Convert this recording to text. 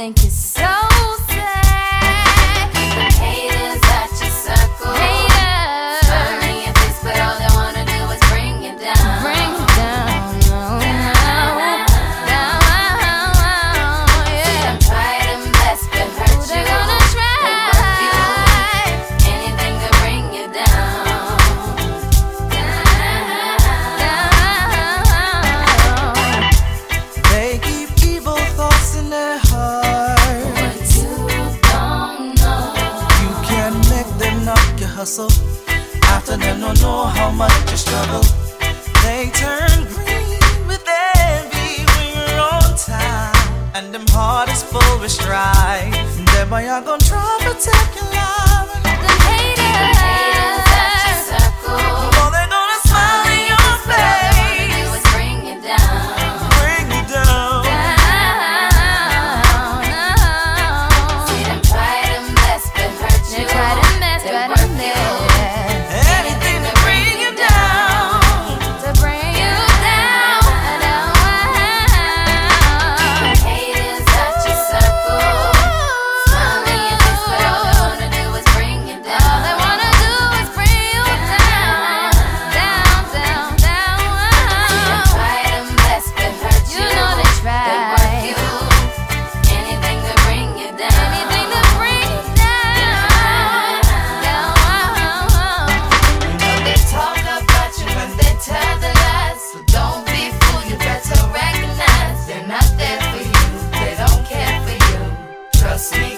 think it's so sad. The haters at your circle. Haters. Smiling your face, but all they wanna do is bring you down. Bring you down, down, See them try them best to hurt you. They're gonna try. They work you. Anything to bring you down. They keep evil thoughts in their heart. What you don't know. You can make them knock your hustle. After them, don't know how much you struggle. They turn green with envy when you're on time, and them heart is full with strife. Them boy are gonna try to protect your life. The haters. Haters at your circle. Oh, they're gonna smile in your All they wanna do face, is bring you down. bring you down. See them try them best to hurt you. They try to mess They with work them you. Anything to bring you down. to bring you down, Haters at your circle. Smiling your face, but all they wanna do is bring you All down. they wanna do is bring you down, down, down, See them down. try them best to hurt you. You know they try. They work you. Anything to bring you down. Anything to bring you down, down. They talk about you and they tell the lies. So don't be fooled, you better recognize they're not there for you. They don't care for you. Trust me.